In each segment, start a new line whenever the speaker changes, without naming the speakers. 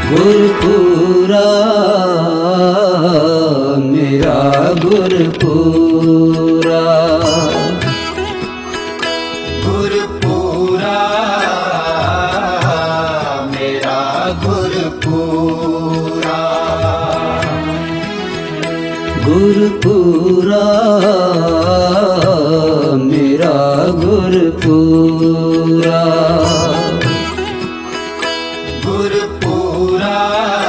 गुरपुरा मेरा गुरपुरा,
गुरपुरा मेरा गुरपुरा,
गुरपुरा मेरा गुरपुरा,
गुरपुरा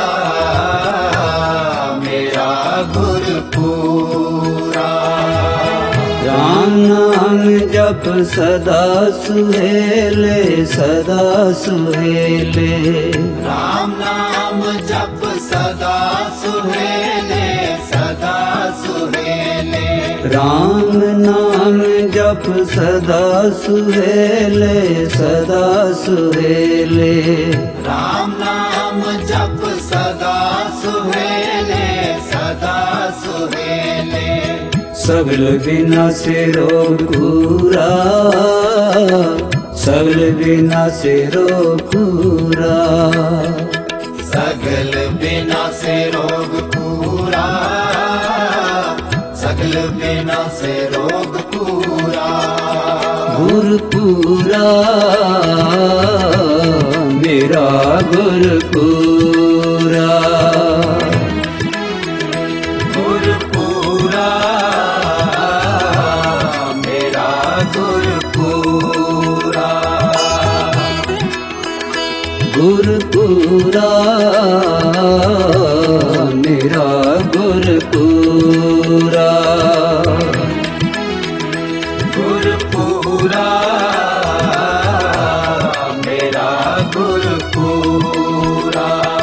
मेरा गुरपुरा।
राम नाम जप सदा सुहेले, सदा सुहेले,
राम नाम जप सदा सुहेले, सदा सुहेले,
राम नाम जप सदा सुहेले, सदा सुहेले,
राम नाम जप सदा सुहेले, सदा सुहेले।
सगल विनाशे रोग पूरा, सगल विनाशे रोग पूरा,
सगल विनाशे रोग पूरा, सगल विनाशे रोग पूरा।
गुरपुरा मेरा गुरपुरा,
गुरपुरा मेरा गुरपुरा,
गुरपुरा मेरा गुरपुरा,
गुरपुरा मेरा गुरपुरा।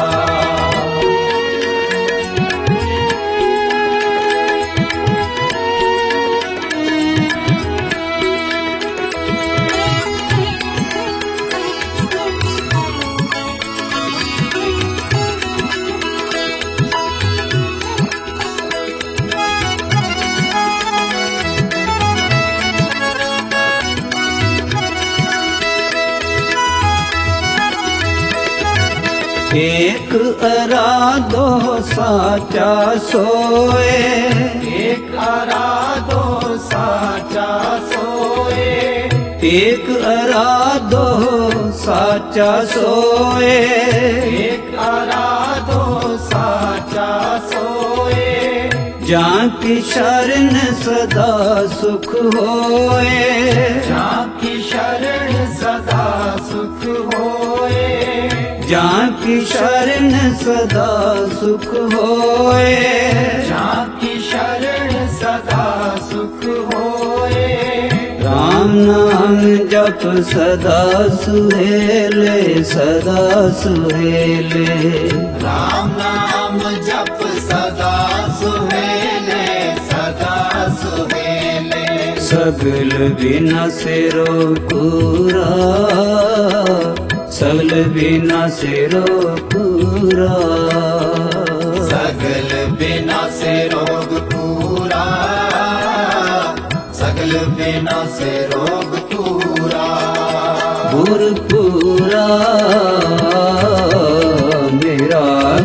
एक अराधो साचा सोए,
एक आराधो साचा सोए,
एक अराधो साचा सोए,
एक आराधो साचा सोए,
जहाँ की शरण सदा सुख होए,
जाकी शरण सदा सुख होए,
जहाँ की शरण सदा सुख होए,
जाकी शरण सदा सुख होए।
राम नाम जप सदा सुहेले, सदा सुहेले,
राम नाम जप सदा सुहेले, सदा सुहेले,
सगल विनाशे रोग पूरा, सगल विनाशे रोग पूरा,
सगल विनाशे रोग पूरा, सगल विनाशे रोग पूरा।
गुरपुरा मेरा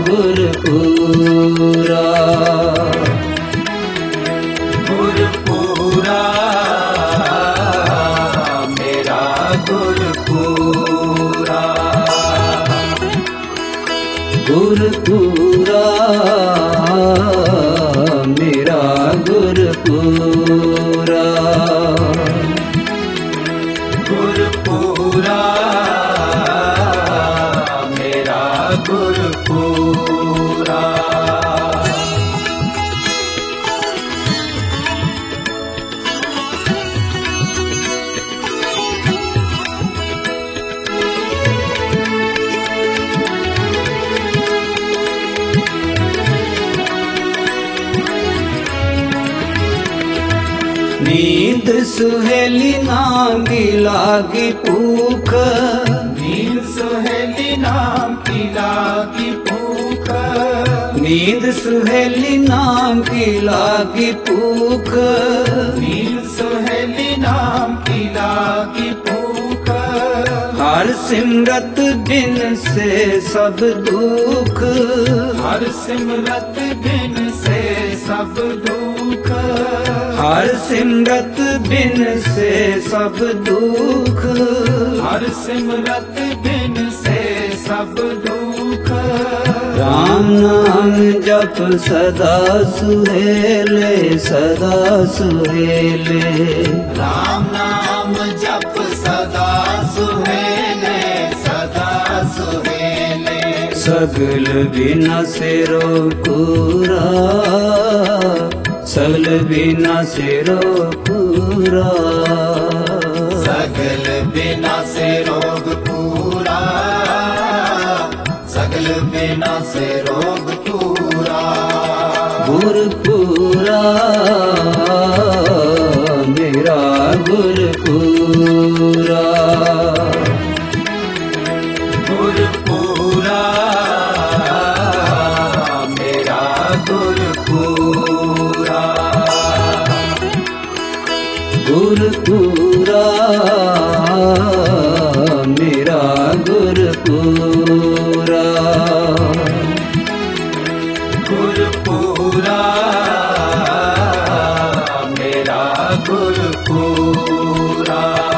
गुरपुरा,
गुरपुरा मेरा गुरपुरा,
गुरपुरा मेरा गुरपुरा,
गुरपुरा मेरा गुरपुरा।
नींद सुहेली नाम की लागी भूख,
नींद सुहेली नाम की लागी भूख,
नींद सुहेली नाम की लागी भूख,
नींद सुहेली नाम की लागी भूख,
हर सिमरत बिन से सब दुख,
हर सिमरत बिन से सब दुख,
हर सिमरत बिन से सब दुख,
हर सिमरत बिन से सब दुख।
राम नाम जप सदा सुहेले, सदा सुहेले।
राम नाम जप सदा सुहेले, सदा सुहेले।
सगल बिना सिरो पूरा, सगल बिना सिरो पूरा,
सगल बिना से रोग पूरा, सगल बिना से रोग पूरा।
गुर पूरा मेरा गुर पूरा,
गुर पूरा मेरा गुर पूरा,
गुर पूरा मेरा गुर पूरा,
गुर पूरा मेरा गुर पूरा।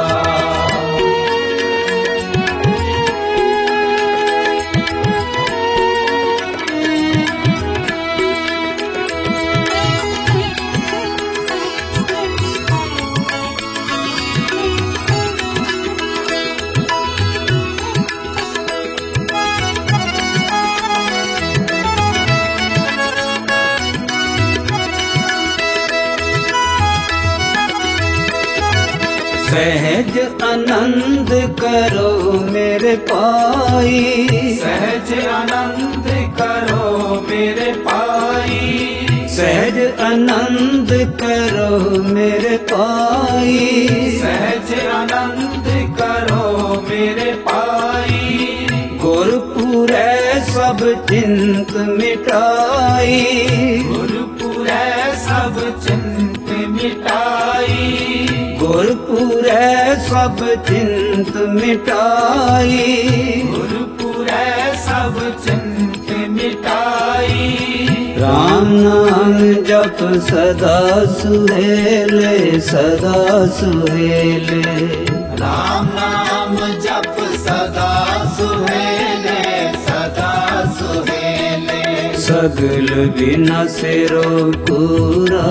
सहज आनंद करो मेरे पाई,
सहज आनंद करो मेरे पाई,
सहज आनंद करो मेरे पाई,
सहज आनंद करो मेरे पाई।
गुरपुरै सब चिंत मिटाई,
गुरपुरै सब चिंत मिटाई,
गुरपुरै सब चिंत मिटाई,
गुरपुरै सब चिंत मिटाई।
राम नाम जप सदा सुहेले, सदा सुहेले।
राम नाम जप सदा सुहेले, सदा सुहेले।
सगल बिना सिरो पूरा,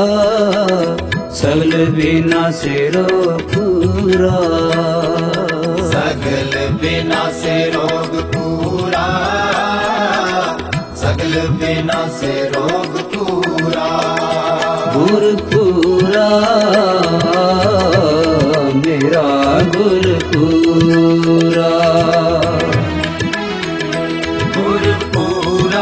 सगल बिना सिरो पूरा,
सगल बिना से रोग पूरा, सगल बिना से रोग पूरा।
गुर पूरा मेरा गुर पूरा,
गुर पूरा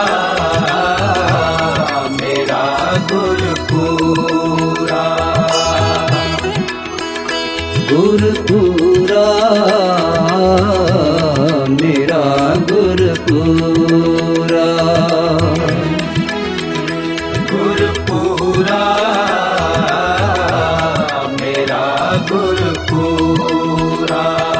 मेरा गुर पूरा,
गुर पूरा मेरा गुर पूरा,
गुर पूरा मेरा गुर पूरा।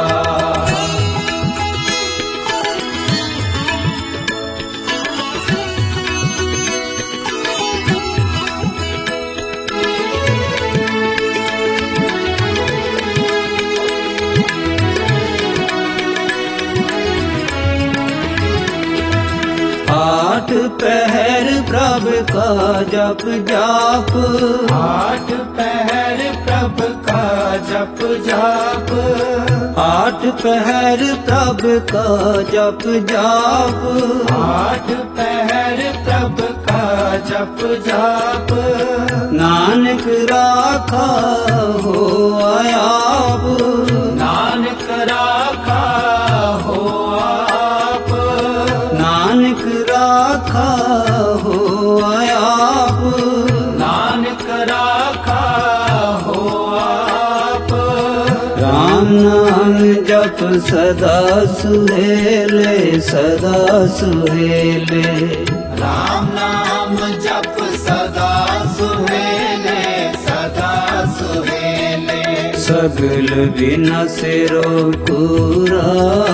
आठ पहर प्रभ का जप जाप,
आठ पहर प्रभ का जप जाप,
आठ पहर प्रभ का जप जाप,
आठ पहर प्रभ का जप जाप।
नानक राखा हो आप,
नानक राखा हो आप,
नानक राखा हो आप,
नानक राखा हो आप।
राम नाम जप सदा सुहेले, सदा सुहेले।
राम नाम जप सदा सुहेले, सदा सुहेले।
सगल विनाशेरो पूरा,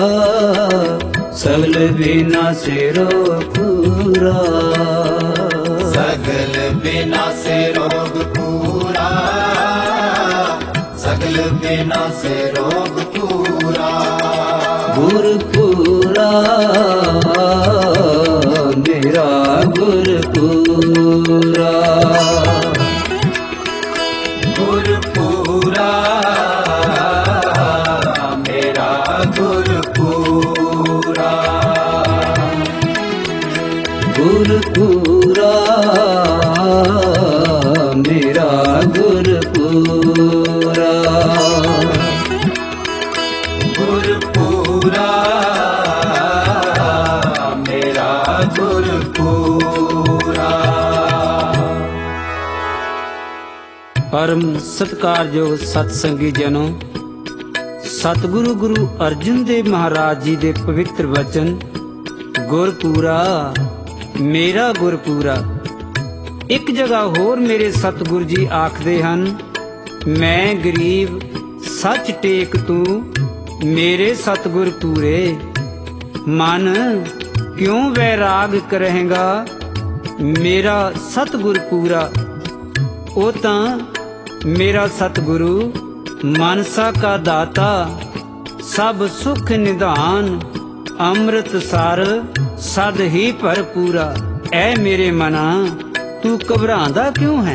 सगल विनाशेरो पूरा।
सगल विनाशे रोग पूरा, सगल विनाशे रोग पूरा।
गुरपुरा मेरा गुरपुरा,
गुरपुरा मेरा गुरपुरा।
गुरपुरा मेरा गुरपुरा।
गुरपुरा मेरा गुरपुरा।
परम सत्कारयोग सत्संगी जनों, सतगुरु गुरु अर्जुन देव महाराज जी दे पवित्र वचन गुरपुरा मेरा गुरपुरा। एक जगह होर मेरे सतगुरु जी आखदे हन, मैं गरीब सच टेक तू मेरे सतगुर पूरे। मन क्यों वैराग करेगा मेरा सतगुर पूरा। ओ तां मेरा सतगुरु मानसा का दाता, सब सुख निधान अमृत सार सद ही भरपूरा। ऐ मेरे मना तू घबरांदा क्यों है,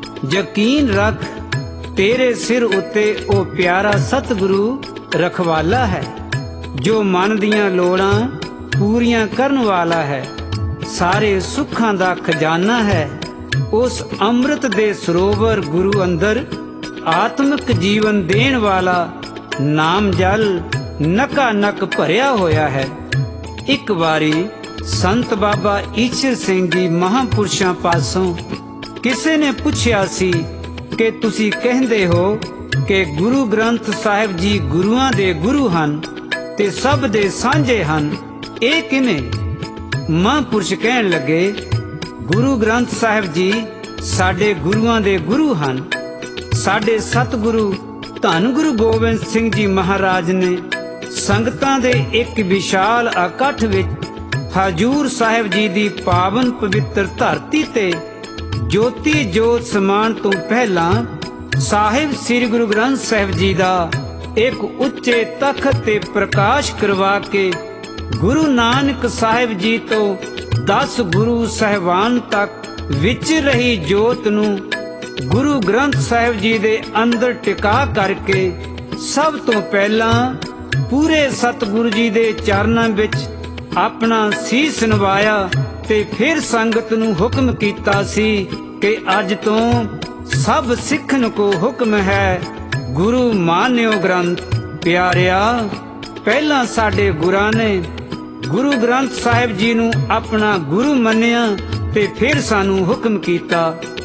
यकीन रख तेरे सिर उत्ते ओ प्यारा सतगुरु रखवाला है, जो मन दियां लोड़ां पूरियां करन वाला है, सारे सुखां दा खजाना है। उस अमृत दे सरोवर गुरु अंदर आत्मिक जीवन देण वाला नाम जल नका नक भरिया होया है। एक बारी संत बाबा ईश्वर सिंह जी महापुरुषां पासों किसे ने पुछया सी कि तुसी कहंदे हो कि गुरु ग्रंथ साहिब जी गुरुआं दे गुरु हन ते सब दे सांझे हन, ਇਹ ਕਿਵੇਂ? ਮਹਾਂਪੁਰਸ਼ ਕਹਿਣ ਲੱਗੇ, ਗੁਰੂ ਗ੍ਰੰਥ ਸਾਹਿਬ ਜੀ ਸਾਡੇ ਗੁਰੂਆਂ ਦੇ ਗੁਰੂ ਹਨ। ਸਾਡੇ ਸਤਿਗੁਰੂ ਧੰਨ ਗੁਰੂ ਗੋਬਿੰਦ ਸਿੰਘ ਜੀ ਮਹਾਰਾਜ ਨੇ ਸੰਗਤਾਂ ਦੇ ਇੱਕ ਵਿਸ਼ਾਲ ਇਕੱਠ ਵਿੱਚ ਹਜੂਰ ਸਾਹਿਬ ਜੀ ਦੀ ਪਾਵਨ ਪਵਿੱਤਰ ਧਰਤੀ ਤੇ ਜੋਤੀ ਜੋਤ ਸਮਾਨ ਤੋਂ ਪਹਿਲਾਂ ਸਾਹਿਬ ਸ੍ਰੀ ਗੁਰੂ ਗ੍ਰੰਥ ਸਾਹਿਬ ਜੀ ਦਾ ਇੱਕ ਉੱਚੇ ਤਖਤ ਤੇ ਪ੍ਰਕਾਸ਼ ਕਰਵਾ ਕੇ ਗੁਰੂ ਨਾਨਕ ਸਾਹਿਬ ਜੀ ਤੋਂ 10 ਗੁਰੂ ਸਾਹਿਬਾਨ ਤੱਕ ਵਿਚ ਰਹੀ ਜੋਤ ਨੂੰ ਗੁਰੂ ਗ੍ਰੰਥ ਸਾਹਿਬ ਜੀ ਦੇ ਅੰਦਰ ਟਿਕਾ ਕਰਕੇ ਸਭ ਤੋਂ ਪਹਿਲਾਂ ਪੂਰੇ ਸਤਿਗੁਰੂ ਜੀ ਦੇ ਚਰਨਾਂ ਵਿੱਚ ਆਪਣਾ ਸੀਸ ਨਵਾਇਆ ਤੇ ਫਿਰ ਸੰਗਤ ਨੂੰ ਹੁਕਮ ਕੀਤਾ ਸੀ ਕਿ ਅੱਜ ਤੋਂ ਸਭ ਸਿੱਖਣ ਕੋ ਹੁਕਮ ਹੈ ਗੁਰੂ ਮਾਨਿਓ ਗ੍ਰੰਥ। ਪਿਆਰਿਆ, ਪਹਿਲਾਂ ਸਾਡੇ ਗੁਰਾਂ ਨੇ ਗੁਰੂ ਗ੍ਰੰਥ ਸਾਹਿਬ ਜੀ ਨੂੰ ਆਪਣਾ ਗੁਰੂ ਮੰਨਿਆ ਤੇ ਫਿਰ ਸਾਨੂੰ ਹੁਕਮ ਕੀਤਾ।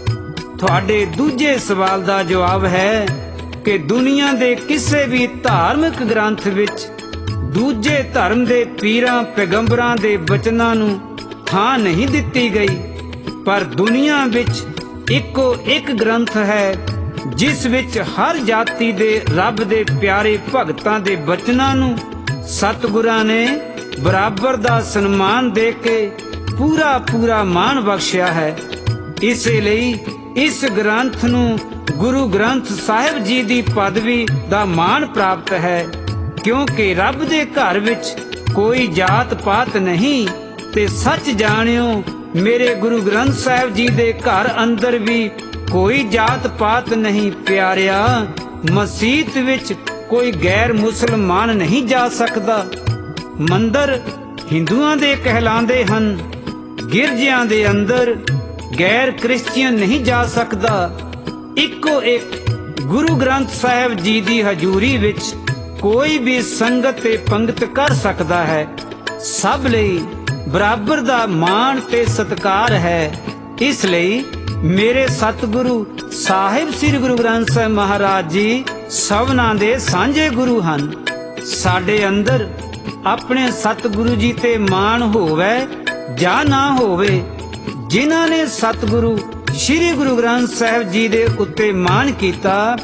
ਤੁਹਾਡੇ ਦੂਜੇ ਸਵਾਲ ਦਾ ਜਵਾਬ ਹੈ ਕਿ ਦੁਨੀਆ ਦੇ ਕਿਸੇ ਵੀ ਧਾਰਮਿਕ ਗ੍ਰੰਥ ਵਿੱਚ ਦੂਜੇ ਧਰਮ ਦੇ ਪੀਰਾਂ ਪੈਗੰਬਰਾਂ ਦੇ ਬਚਨਾਂ ਨੂੰ ਥਾਂ ਨਹੀਂ ਦਿੱਤੀ ਗਈ, ਪਰ ਦੁਨੀਆ ਵਿੱਚ ਇੱਕੋ ਇੱਕ ਗ੍ਰੰਥ ਹੈ ਜਿਸ ਵਿੱਚ ਹਰ ਜਾਤੀ ਦੇ ਰੱਬ ਦੇ ਪਿਆਰੇ ਭਗਤਾਂ ਦੇ ਬਚਨਾਂ ਨੂੰ ਸਤਿਗੁਰਾਂ ਨੇ ਬਰਾਬਰ ਦਾ ਸਨਮਾਨ ਦੇ ਕੇ ਪੂਰਾ ਪੂਰਾ ਮਾਣ ਬਖਸ਼ਿਆ ਹੈ। ਇਸੇ ਲਈ ਇਸ ਗ੍ਰੰਥ ਨੂੰ ਗੁਰੂ ਗ੍ਰੰਥ ਸਾਹਿਬ ਜੀ ਦੀ ਪਦਵੀ ਦਾ ਮਾਣ ਪ੍ਰਾਪਤ ਹੈ, ਕਿਉਂਕਿ ਰੱਬ ਦੇ ਘਰ ਵਿੱਚ ਕੋਈ ਜਾਤ ਪਾਤ ਨਹੀਂ। ਤੇ ਸੱਚ ਜਾਣਿਓ, ਮੇਰੇ ਗੁਰੂ ਗ੍ਰੰਥ ਸਾਹਿਬ ਜੀ ਦੇ ਘਰ ਅੰਦਰ ਵੀ ਕੋਈ ਜਾਤ ਪਾਤ ਨਹੀਂ। ਪਿਆਰਿਆ, ਮਸੀਤ ਵਿੱਚ ਕੋਈ ਗੈਰ ਮੁਸਲਮਾਨ ਨਹੀਂ ਜਾ ਸਕਦਾ। ਮੰਦਰ ਹਿੰਦੂਆਂ ਦੇ ਕਹਿਲਾਉਂਦੇ ਹਨ, ਗਿਰਜਿਆਂ ਦੇ ਅੰਦਰ ਗੈਰ ਕ੍ਰਿਸਚੀਅਨ ਨਹੀਂ ਜਾ ਸਕਦਾ। ਇੱਕੋ ਇੱਕ ਗੁਰੂ ਗ੍ਰੰਥ ਸਾਹਿਬ ਜੀ ਦੀ ਹਜ਼ੂਰੀ ਵਿੱਚ ਕੋਈ ਵੀ ਸੰਗਤ ਤੇ ਪੰਗਤ ਕਰ ਸਕਦਾ ਹੈ। ਸਭ ਲਈ ਬਰਾਬਰ ਦਾ ਮਾਣ ਤੇ ਸਤਿਕਾਰ ਹੈ। ਇਸ ਲਈ ਮੇਰੇ ਸਤਿਗੁਰੂ ਸਾਹਿਬ ਸ੍ਰੀ ਗੁਰੂ ਗ੍ਰੰਥ ਸਾਹਿਬ ਮਹਾਰਾਜ ਜੀ ਸਭਨਾਂ ਦੇ ਸਾਂਝੇ ਗੁਰੂ ਹਨ। ਸਾਡੇ ਅੰਦਰ ਆਪਣੇ ਸਤਿਗੁਰੂ ਜੀ ਤੇ ਮਾਣ ਹੋਵੇ ਜਾਂ ਨਾ ਹੋਵੇ, ਜਿਨ੍ਹਾਂ ਨੇ ਸਤਿਗੁਰੂ ਸ੍ਰੀ ਗੁਰੂ ਗ੍ਰੰਥ ਸਾਹਿਬ ਜੀ ਦੇ ਉੱਤੇ ਮਾਣ ਕੀਤਾ,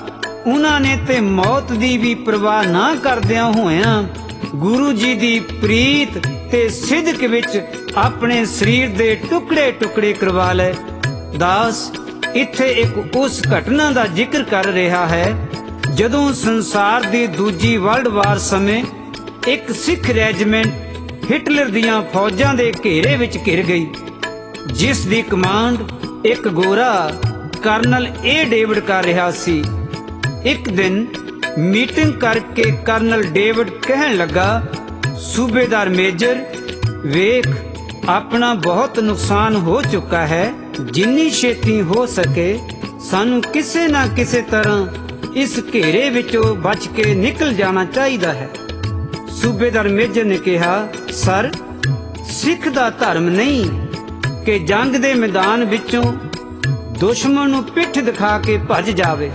ਉਹਨਾਂ ਨੇ ਤੇ ਮੌਤ ਦੀ ਵੀ ਪਰਵਾਹ ਨਾ ਕਰਦਿਆਂ ਹੋਇਆਂ ਗੁਰੂ ਜੀ ਦੀ ਪ੍ਰੀਤ ਤੇ ਸਿਦਕ ਵਿੱਚ ਆਪਣੇ ਸਰੀਰ ਦੇ ਟੁਕੜੇ ਟੁਕੜੇ ਕਰਵਾ ਲਏ। ਦਾਸ ਇੱਥੇ ਇੱਕ ਉਸ ਘਟਨਾ ਦਾ ਜ਼ਿਕਰ ਕਰ ਰਿਹਾ ਹੈ ਜਦੋਂ ਸੰਸਾਰ ਦੀ ਦੂਜੀ ਵਰਲਡ ਵਾਰ ਸਮੇਂ ਇੱਕ ਸਿੱਖ ਰੈਜੀਮੈਂਟ ਹਿਟਲਰ ਦੀਆਂ ਫੌਜਾਂ ਦੇ ਘੇਰੇ ਵਿੱਚ ਘਿਰ ਗਈ, ਜਿਸ ਦੀ ਕਮਾਂਡ ਇੱਕ ਗੋਰਾ ਕਰਨਲ ਏ ਡੇਵਿਡ ਕਰ ਰਿਹਾ ਸੀ। ਇੱਕ ਦਿਨ ਮੀਟਿੰਗ ਕਰਕੇ ਕਰਨਲ ਡੇਵਿਡ ਕਹਿਣ ਲੱਗਾ, ਸੂਬੇਦਾਰ ਮੇਜਰ, ਵੇਖ ਆਪਣਾ ਬਹੁਤ ਨੁਕਸਾਨ ਹੋ ਚੁੱਕਾ ਹੈ, ਜਿੰਨੀ ਛੇਤੀ ਹੋ ਸਕੇ ਸਾਨੂੰ ਕਿਸੇ ਨਾ ਕਿਸੇ ਤਰ੍ਹਾਂ ਇਸ ਘੇਰੇ ਵਿੱਚੋਂ ਬਚ ਕੇ ਨਿਕਲ ਜਾਣਾ ਚਾਹੀਦਾ ਹੈ। ਸੂਬੇਦਾਰ ਮੇਜਰ ਨੇ ਕਿਹਾ, ਸਰ, ਸਿੱਖ ਦਾ ਧਰਮ ਨਹੀਂ ਕਿ ਜੰਗ ਦੇ ਮੈਦਾਨ ਵਿੱਚੋਂ ਦੁਸ਼ਮਣ ਨੂੰ ਪਿੱਠ ਦਿਖਾ ਕੇ ਭੱਜ ਜਾਵੇ।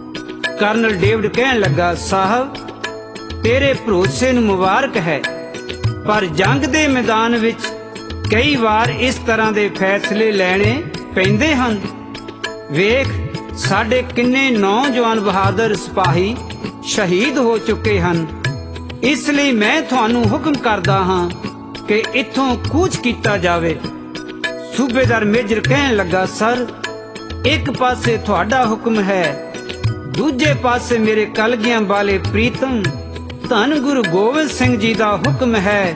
ਕਰਨਲ ਡੇਵਿਡ ਕਹਿਣ ਲੱਗਾ, ਸਾਹਿਬ, ਤੇਰੇ ਭਰੋਸੇ ਨੂੰ ਮੁਬਾਰਕ ਹੈ, ਪਰ ਜੰਗ ਦੇ ਮੈਦਾਨ ਵਿੱਚ ਕਈ ਵਾਰ ਇਸ ਤਰ੍ਹਾਂ ਦੇ ਫੈਸਲੇ ਲੈਣੇ ਪੈਂਦੇ ਹਨ। ਵੇਖ ਸਾਡੇ ਕਿੰਨੇ ਨੌਜਵਾਨ ਬਹਾਦਰ ਸਿਪਾਹੀ ਸ਼ਹੀਦ ਹੋ ਚੁੱਕੇ ਹਨ। ਇਸ ਲਈ ਮੈਂ ਤੁਹਾਨੂੰ ਹੁਕਮ ਕਰਦਾ ਹਾਂ ਕਿ ਇੱਥੋਂ ਕੂਚ ਕੀਤਾ ਜਾਵੇ। ਸੂਬੇਦਾਰ ਮੇਜਰ ਕਹਿਣ ਲੱਗਾ, ਸਰ, ਇੱਕ ਪਾਸੇ ਤੁਹਾਡਾ ਹੁਕਮ ਹੈ, ਦੂਜੇ ਪਾਸੇ ਮੇਰੇ ਕਲਗੀਆਂ ਵਾਲੇ ਪ੍ਰੀਤਮ ਧੰਨ ਗੁਰੂ ਗੋਬਿੰਦ ਸਿੰਘ ਜੀ ਦਾ ਹੁਕਮ ਹੈ,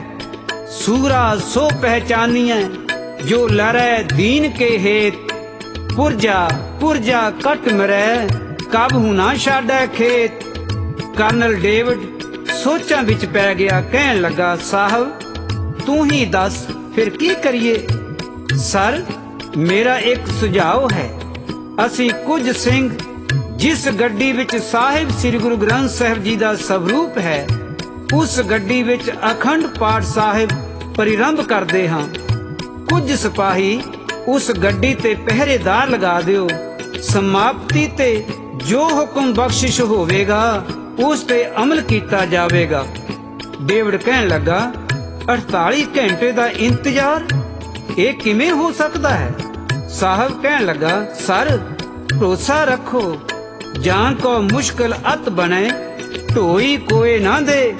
ਸੂਰਾ ਸੋ ਪਹਿਚਾਨੀਐ ਜੋ ਲੜੈ ਦੀਨ ਕੇ ਹੇਤ, ਪੁਰਜਾ ਪੁਰਜਾ ਕਟ ਮਰੈ ਕਬਹੁ ਨਾ ਛਾੜੈ ਖੇਤ। ਕਰਨਲ ਡੇਵਿਡ ਸੋਚਾਂ ਵਿੱਚ ਪੈ ਗਿਆ, ਕਹਿਣ ਲੱਗਾ, ਸਾਹਿਬ, ਤੂੰ ਹੀ ਦੱਸ ਫਿਰ ਕੀ ਕਰੀਏ। ਸਰ, ਮੇਰਾ ਇੱਕ ਸੁਝਾਅ ਹੈ, ਅਸੀਂ ਕੁਝ ਸਿੰਘ ਜਿਸ ਗੱਡੀ ਵਿੱਚ ਸਾਹਿਬ ਸ੍ਰੀ ਗੁਰੂ ਗ੍ਰੰਥ ਸਾਹਿਬ ਜੀ ਦਾ ਸਵਰੂਪ ਹੈ, ਉਸ ਗੱਡੀ ਵਿੱਚ ਅਖੰਡ ਪਾਠ ਸਾਹਿਬ ਪ੍ਰਾਰੰਭ ਕਰਦੇ ਹਾਂ। ਕੁਝ ਸਿਪਾਹੀ ਉਸ ਗੱਡੀ ਤੇ ਪਹਿਰੇਦਾਰ ਲਗਾ ਦਿਓ। ਸਮਾਪਤੀ ਤੇ ਜੋ ਹੁਕਮ ਬਖਸ਼ਿਸ਼ ਹੋਵੇਗਾ ਉਸ ਤੇ ਅਮਲ ਕੀਤਾ ਜਾਵੇਗਾ। ਡੇਵਿਡ ਕਹਿਣ ਲੱਗਾ, 48 ਘੰਟੇ ਦਾ ਇੰਤਜ਼ਾਰ, ਇਹ ਕਿਵੇਂ ਹੋ ਸਕਦਾ ਹੈ। ਸਾਹਿਬ ਕਹਿਣ ਲੱਗਾ, ਸਰ, ਭਰੋਸਾ ਰੱਖੋ, ਜਾਨ ਕੋ ਮੁਸ਼ਕਿਲ ਅਤ ਬਣੇ, ਢੋਈ ਕੋਏ ਨਾ ਦੇ,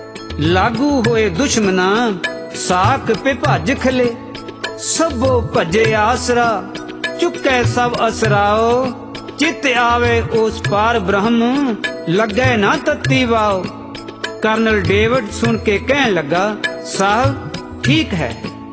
ਲਾਗੂ ਹੋਏ ਦੁਸ਼ਮਨਾ ਸਾਕ ਪੇ ਭੱਜ ਖਲੇ, ਸਭੋ ਭੱਜੇ ਆਸਰਾ ਚੁੱਕੈ ਸਭ ਅਸਰਾਓ, ਚਿੱਤ ਆਵੇ ਉਸ ਪਾਰ ਬ੍ਰਹਮ ਲੱਗੇ ਨਾ ਤੱਤੀ ਵਾਓ। ਕਰਨਲ ਡੇਵਿਡ ਸੁਣ ਕੇ ਕਹਿਣ ਲੱਗਾ, ਸਾਹਿਬ, ਠੀਕ ਹੈ।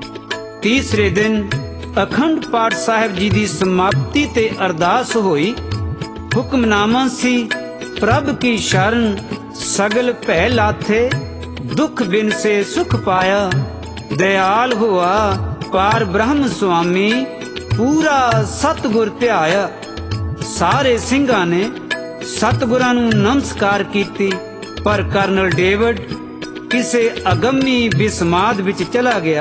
ਤੀਸਰੇ ਦਿਨ ਅਖੰਡ ਪਾਠ ਸਾਹਿਬ ਜੀ ਦੀ ਸਮਾਪਤੀ ਤੇ ਅਰਦਾਸ ਹੋਈ। ਹੁਕਮਨਾਮਾ ਸੀ, ਪ੍ਰਭ ਕੀ ਸ਼ਰਨ ਸਗਲ ਭੈ ਲਾਥੇ, ਦੁਖ ਬਿਨ ਸੇ ਸੁਖ ਪਾਇਆ, ਦਇਆਲ ਹੋਆ ਪਾਰ ਬ੍ਰਹਮ ਸੁਆਮੀ, ਪੂਰਾ ਸਤਿਗੁਰ ਧਿਆਇਆ। ਸਾਰੇ ਸਿੰਘਾਂ ਨੇ ਸਤਿਗੁਰਾਂ ਨੂੰ ਨਮਸਕਾਰ ਕੀਤੀ, ਪਰ ਕਰਨਲ ਡੇਵਿਡ ਕਿਸੇ ਅਗੰਮੀ ਬਿਸਮਾਦ ਵਿੱਚ ਚਲਾ ਗਿਆ।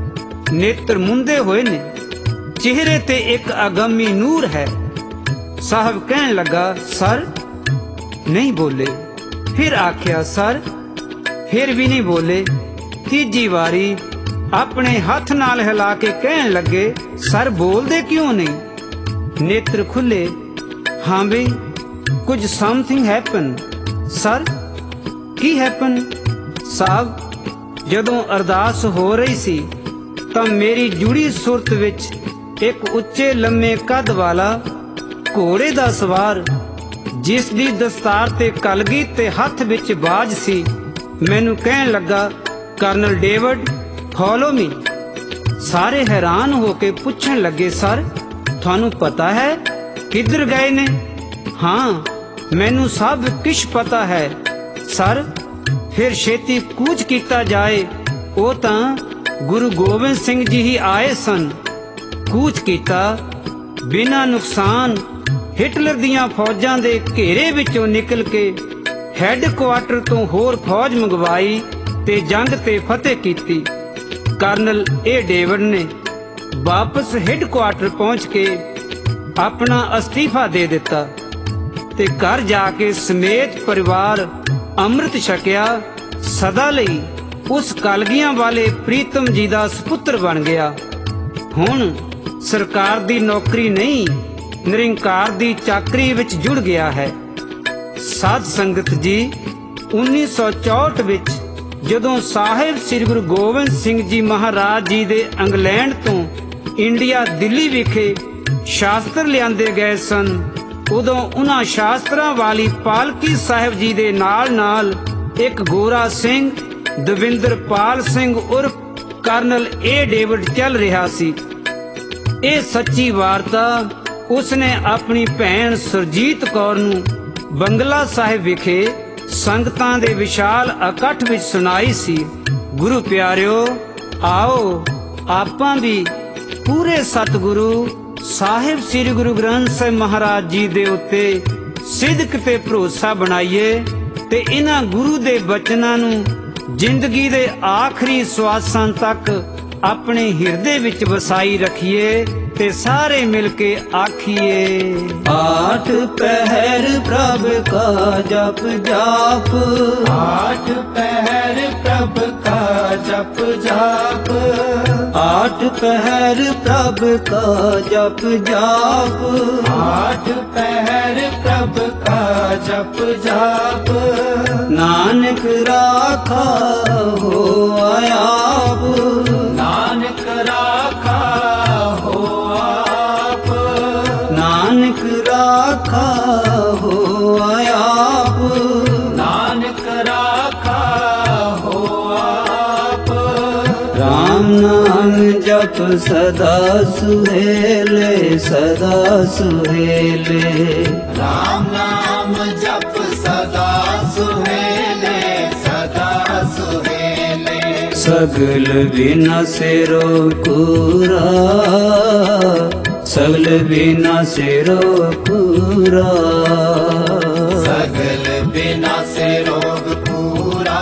ਨੇਤਰ ਮੁੰਦੇ ਹੋਏ ਨੇ, ਚਿਹਰੇ ਤੇ ਇੱਕ ਅਗੰਮੀ ਨੂਰ ਹੈ। ਸਾਹਿਬ ਕਹਿਣ ਲੱਗਾ, ਸਰ, ਨਹੀਂ ਬੋਲੇ। ਫਿਰ ਆਖਿਆ, ਸਰ, ਫਿਰ ਵੀ ਨਹੀਂ ਬੋਲੇ। ਤੀਜੀ ਵਾਰੀ ਆਪਣੇ ਹੱਥ ਨਾਲ ਹਿਲਾ ਕੇ ਕਹਿਣ ਲੱਗੇ, ਸਰ, ਬੋਲਦੇ ਕਿਉਂ ਨਹੀਂ। ਨੇਤਰ ਖੁੱਲੇ, ਹਾਂ ਬਈ, ਕੁਝ ਸਮਥਿੰਗ ਹੈਪਨ। ਸਰ, ਕੀ ਹੈਪਨ। ਸਾਹਿਬ, ਜਦੋਂ ਅਰਦਾਸ ਹੋ ਰਹੀ ਸੀ ਤਾਂ ਮੇਰੀ ਜੁੜੀ ਸੁਰਤ ਵਿੱਚ ਇੱਕ ਉੱਚੇ ਲੰਮੇ ਕੱਦ ਵਾਲਾ ਘੋੜੇ ਦਾ ਸਵਾਰ, ਜਿਸ ਦੀ ਦਸਤਾਰ ਤੇ ਕਲਗੀ ਤੇ ਹੱਥ ਵਿੱਚ ਬਾਜ ਸੀ, ਮੈਨੂੰ ਕਹਿਣ ਲੱਗਾ, ਕਰਨਲ ਡੇਵਿਡ, ਫੋਲੋ ਮੀ। ਸਾਰੇ ਹੈਰਾਨ ਹੋ ਕੇ ਪੁੱਛਣ ਲੱਗੇ, ਸਰ, ਤੁਹਾਨੂੰ ਪਤਾ ਹੈ ਕਿੱਧਰ ਗਏ ਨੇ। ਹਾਂ, ਮੈਨੂੰ ਸਭ ਕੁਝ ਪਤਾ ਹੈ ਸਰ। ਫਿਰ ਛੇਤੀ ਕੂਚ ਕੀਤਾ ਜਾਏ, ਉਹ ਤਾਂ ਗੁਰੂ ਗੋਬਿੰਦ ਸਿੰਘ ਜੀ ਹੀ ਆਏ ਸਨ। ਕੂਚ ਕੀਤਾ, ਬਿਨਾਂ ਨੁਕਸਾਨ ਹਿਟਲਰ ਦੀਆਂ ਫੌਜਾਂ ਦੇ ਘੇਰੇ ਵਿੱਚੋਂ ਨਿਕਲ ਕੇ ਹੈੱਡਕੁਆਰਟਰ ਤੋਂ ਹੋਰ ਫੌਜ ਮੰਗਵਾਈ ਤੇ ਜੰਗ ਤੇ ਫਤਿਹ ਕੀਤੀ। ਕਰਨਲ ਏ ਡੇਵਿਡ ਨੇ ਵਾਪਸ ਹੈੱਡਕੁਆਰਟਰ ਪਹੁੰਚ ਕੇ ਆਪਣਾ ਅਸਤੀਫਾ ਦੇ ਦਿੱਤਾ ਤੇ ਘਰ ਜਾ ਕੇ ਸਮੇਤ ਪਰਿਵਾਰ ਅੰਮ੍ਰਿਤ ਛਕਿਆ। ਸਦਾ ਲਈ ਉਸ ਕਲਗੀਆਂ ਵਾਲੇ ਪ੍ਰੀਤਮ ਜੀ ਦਾ ਸੁਪੁੱਤਰ ਬਣ ਗਿਆ। ਹੁਣ ਸਰਕਾਰ ਦੀ ਨੌਕਰੀ ਨਹੀਂ, ਨਿਰੰਕਾਰ ਦੀ ਚਾਕਰੀ ਵਿੱਚ ਜੁੜ ਗਿਆ ਹੈ। ਸਾਧ ਸੰਗਤ ਜੀ 1964 ਵਿੱਚ ਜਦੋਂ ਸਾਹਿਬ ਸ੍ਰੀ ਗੁਰੂ ਗੋਬਿੰਦ ਸਿੰਘ ਜੀ ਮਹਾਰਾਜ ਜੀ ਦੇ ਇੰਗਲੈਂਡ ਤੋਂ ਇੰਡੀਆ ਦਿੱਲੀ ਵਿਖੇ ਸ਼ਾਸਤਰ ਲਿਆਂਦੇ ਗਏ ਸਨ, ਉਦੋਂ ਉਹਨਾਂ ਸ਼ਾਸਤਰਾਂ ਵਾਲੀ ਪਾਲਕੀ ਸਾਹਿਬ ਜੀ ਦੇ ਨਾਲ ਇੱਕ ਗੋਰਾ ਸਿੰਘ ਦਵਿੰਦਰਪਾਲ ਸਿੰਘ ਉਰਫ ਕਰਨਲ ਏ ਡੇਵਿਡ ਚੱਲ ਰਿਹਾ ਸੀ। ਇਹ ਸੱਚੀ ਵਾਰਤਾ ਉਸਨੇ ਆਪਣੀ ਭੈਣ ਸੁਰਜੀਤ ਕੌਰ ਨੂੰ ਬੰਗਲਾ ਸਾਹਿਬ ਵਿਖੇ ਸੰਗਤਾਂ ਦੇ ਵਿਸ਼ਾਲ ਇਕੱਠ ਵਿੱਚ ਸੁਣਾਈ ਸੀ। ਗੁਰੂ ਪਿਆਰਿਓ, ਆਓ ਆਪਾਂ ਵੀ ਪੂਰੇ ਸਤਿਗੁਰੂ ਸਾਹਿਬ ਸ੍ਰੀ ਗੁਰੂ ਗ੍ਰੰਥ ਸਾਹਿਬ ਮਹਾਰਾਜ ਜੀ ਦੇ ਉੱਤੇ ਸਿਦਕ ਤੇ ਭਰੋਸਾ ਬਣਾਈਏ ਤੇ ਇਹਨਾਂ ਗੁਰੂ ਦੇ ਬਚਨਾਂ ਨੂੰ ਜ਼ਿੰਦਗੀ ਦੇ ਆਖਰੀ ਸਵਾਸਾਂ ਤੱਕ ਆਪਣੇ ਹਿਰਦੇ ਵਿੱਚ ਵਸਾਈ ਰੱਖੀਏ ਤੇ ਸਾਰੇ ਮਿਲ ਕੇ ਆਖੀਏ।
आठ पहर प्रभ का जप जाप,
आठ पहर प्रभ का जप जाप,
आठ पहर प्रभ का जप जाप,
आठ पहर प्रभ का जप जाप,
नानक राखा हो आप,
नानक राखा हो आप,
नानक राखा हो आप,
नानक राखा हो आप,
राम नाम जप सदा सुहेले, सदा सुहेले,
राम नाम जप सदा सुहेले, सदा सुहेले,
सगल विनाशेरो पूरा, सगल विनाशेरो पूरा,
सगल बिना से रोग पूरा,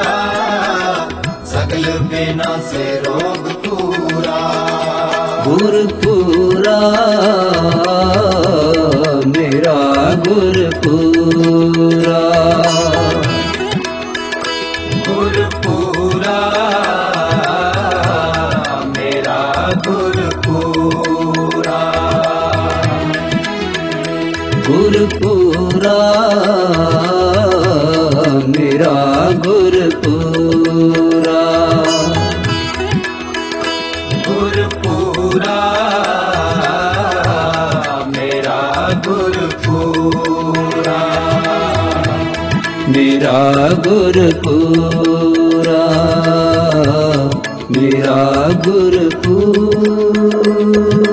सगल बिना से रोग पूरा,
गुरपुरा मेरा गुरपुरा,
गुरपूरा मेरा गुरपूरा,
गुरपुरा मेरा गुरपुरा,
गुरपूरा मेरा गुरपूरा,
मेरा गुरपुरा, मेरा गुरपुरा।